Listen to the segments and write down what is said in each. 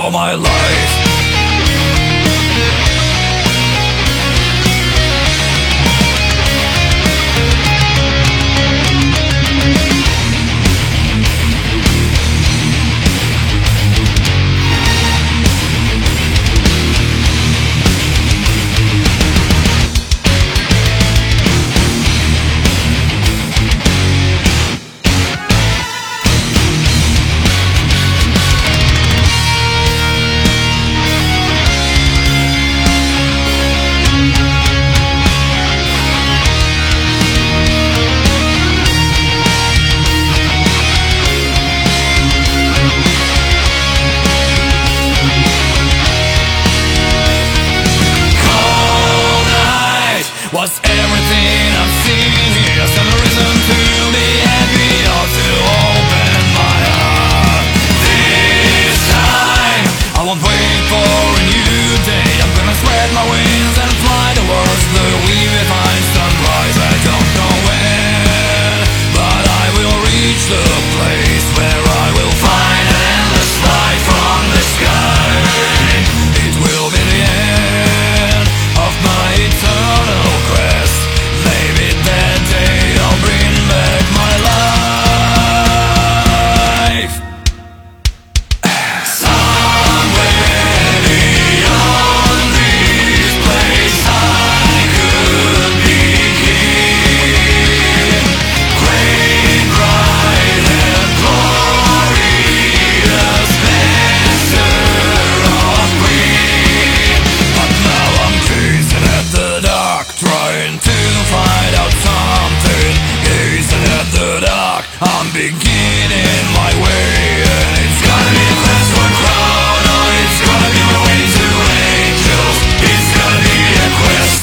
for my life. Was everything I've seen here some reason to be happy or to open my heart? This time I won't wait for a new day. I'm gonna spread my wings and fly towards the refined sunrise. I don't know when, but I will reach the place where I will find an endless light from the sky. It will be the end of my eternal quest. Maybe that day I'll bring back my life. Somewhere beyond this place I could be king. Great, bright and glorious master of green. But now I'm gazing at the dark, trying to find out something. Gazing at the dark, I'm beginning my way. And it's gonna be a quest for a crown, or it's gonna be my way to angels. It's gonna be a quest.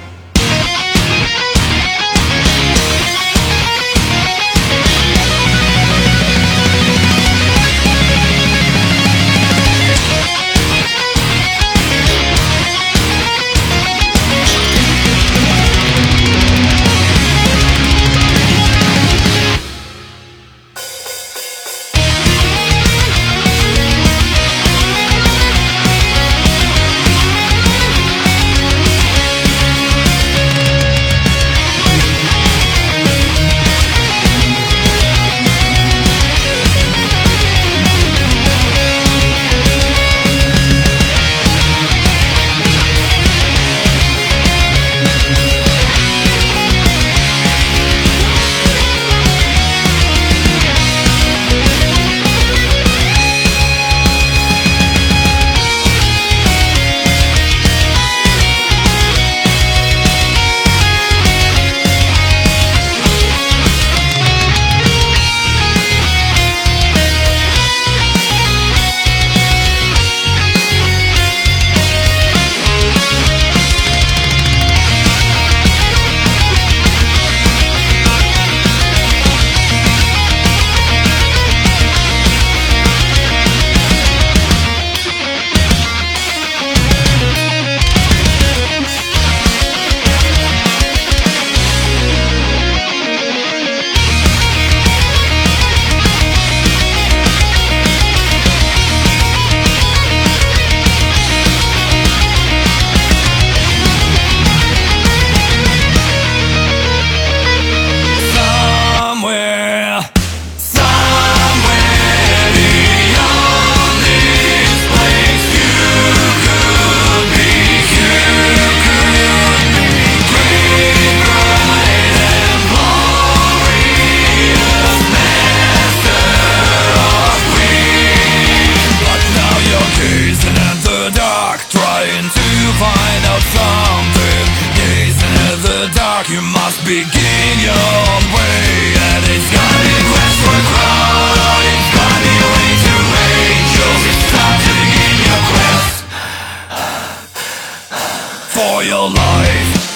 You must begin your own way. And it's gonna be a quest for a crown, or it's gonna be a way to angels. It's time to begin your quest for your life.